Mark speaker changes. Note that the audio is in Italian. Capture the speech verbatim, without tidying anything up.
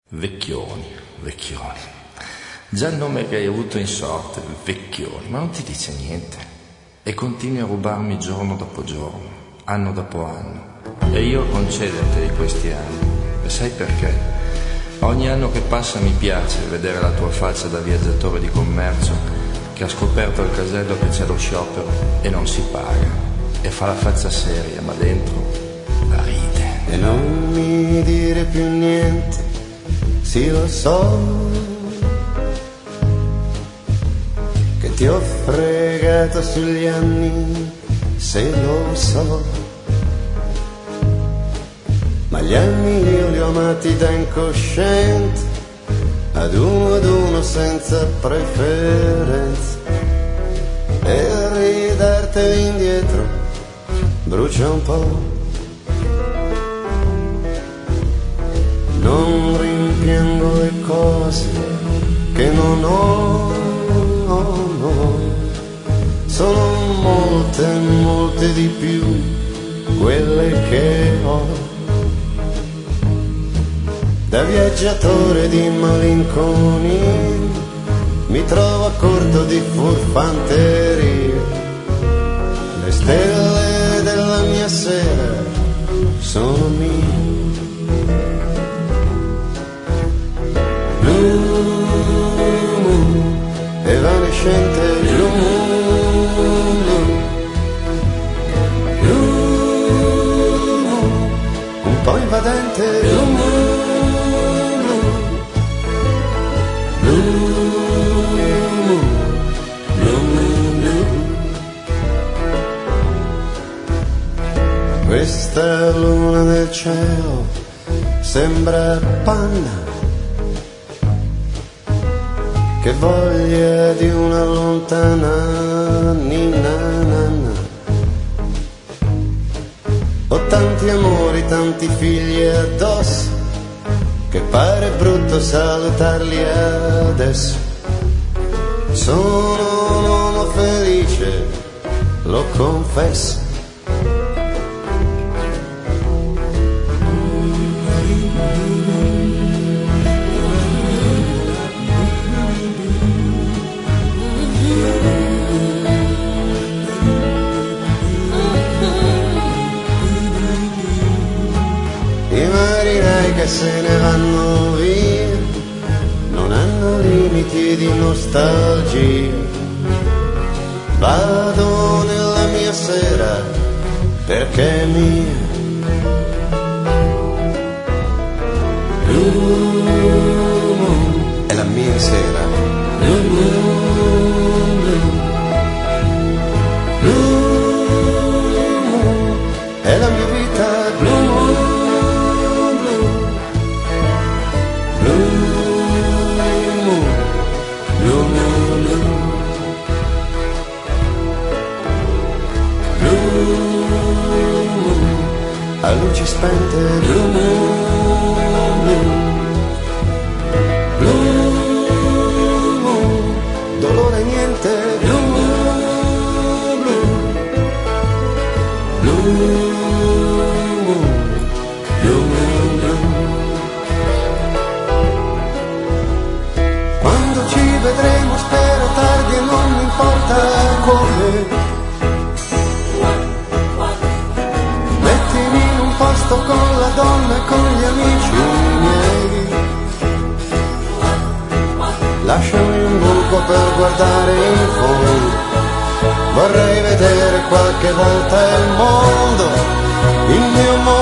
Speaker 1: Vecchioni, Vecchioni. Già il nome che hai avuto in sorte, Vecchioni, ma non ti dice niente. E continui a rubarmi giorno dopo giorno, anno dopo anno. E io a concederti di questi anni. E sai perché? Ogni anno che passa mi piace vedere la tua faccia da viaggiatore di commercio che ha scoperto al casello che c'è lo sciopero e non si paga. E fa la faccia seria, ma dentro la ride.
Speaker 2: E non mi dire più niente, sì lo so, che ti ho fregato sugli anni, se lo so, ma gli anni io li ho amati da incosciente, ad uno ad uno senza preferenza, e ridarteli indietro brucia un po'. Non rimpiango le cose che non ho, no, no. Sono molte, molte di più quelle che ho. Da viaggiatore di malinconia mi trovo a corto di furfanterie. Le stelle della mia sera sono mie. Evanescente blu, blu, un po' invadente blu, blu, blu, blu. Questa luna del cielo sembra panna che voglia di una lontana ninna nanna. Ho tanti amori, tanti figli addosso, che pare brutto salutarli adesso. Sono un uomo felice, lo confesso. Che se ne vanno via non hanno limiti di nostalgia. Vado nella mia sera perché è mia. Blue moon è la mia sera. Blue moon, blue moon è la mia vita. Blue moon. A luci spente, blu, blu, blu, dolore niente, blu, blu, blu, blu, blu. Quando ci vedremo spero tardi e non mi importa come. Con la donna e con gli amici miei, lasciami un buco per guardare in fondo, vorrei vedere qualche volta il mondo, il mio mondo.